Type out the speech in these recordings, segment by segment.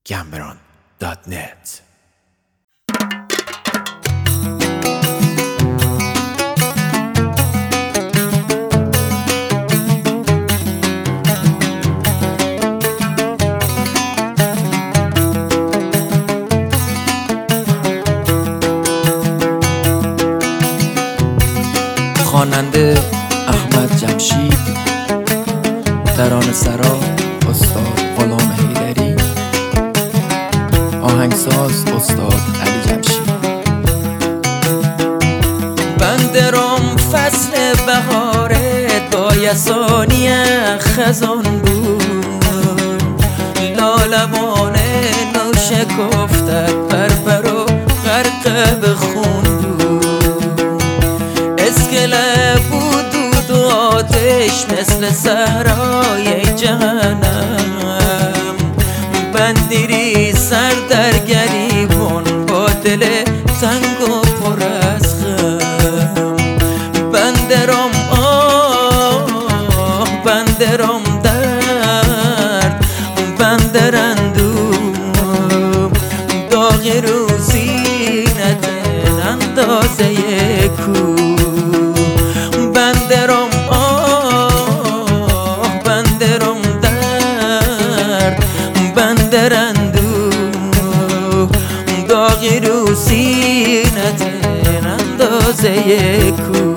gambron.net. خواننده احمد جمشید، ترانه‌سرا استاد غلام حیدری، آهنگساز استاد علی جمشید. بندرم فصل بهارت با یسانی خزان بود، لالوانه نوشکفتت بربر و غرق به خون بود. اسکله بود دود و آتش مثل صحرای جهنم، بندیری سر در گریبان با دل تنگ و پر از غم. بندرم آه بندرم درد، بندر اندوه، داغ روزینت اندازه کو. بندرم آه بندرم درد، بندر اندوه، داغ روزینت اندازه کو.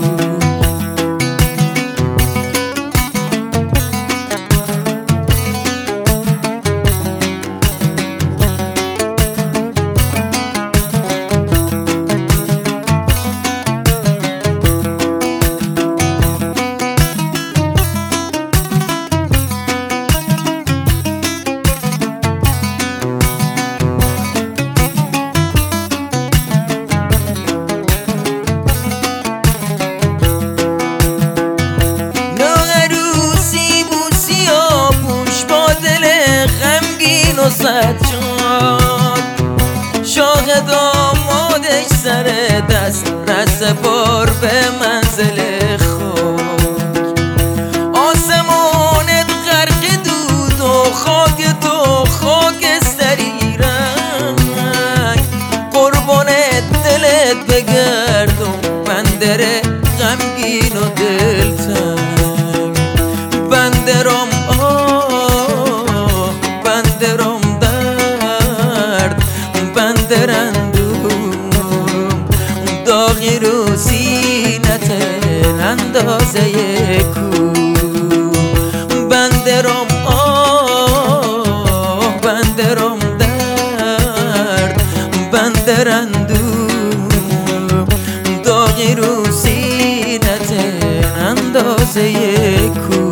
شاق دامادش سر دست رس بار به منزل خاک. آسمانت غرق دود و خاک تو خاکستری رنگ، قربانت دلت بگردم بندر غمگین و دلتنگ. بندرم بندرم درد، بندر اندوه، داغ روزینت اندازه کو. بندرم آه بندرم درد، بندر اندوه، داغ روزینت اندازه کو.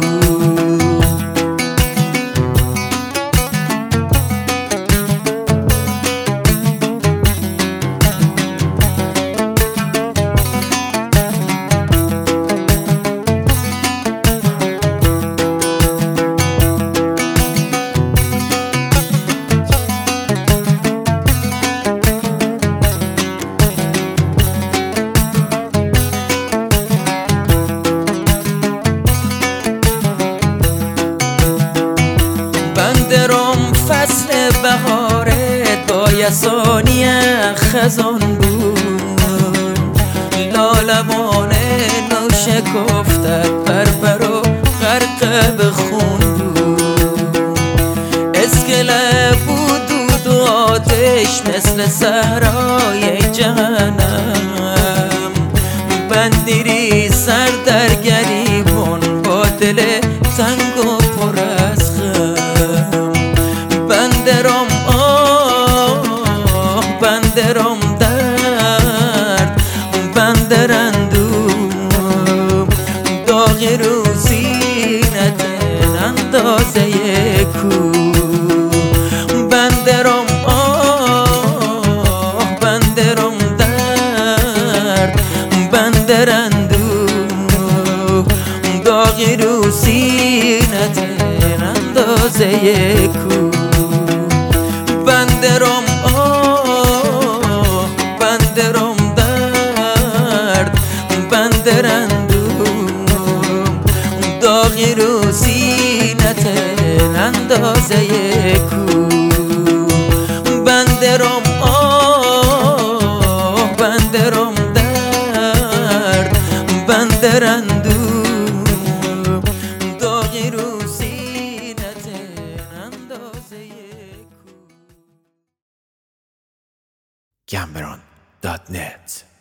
بندرم فصل بهارت با یسانی خزان بود، لالوانه نوشکفتت بربر و غرق به خون بود. اسکله بود دود و آتش مثل صحرای جهنم، بندیری سر در گریبان با دل تنگ و پر از غم. بندرم آه بندرم درد، بندر اندوه، داغ روزینت اندازه کو. بندرم آه بندرم درد، بندر اندوه، داغ روزینت اندازه کو. بندرم آه بندرم درد، بندر اندوه، داغ روزینت اندازه کو. بندرم آه بندرم درد بندرندو داغی رو سینت اندازه کو Cameron.net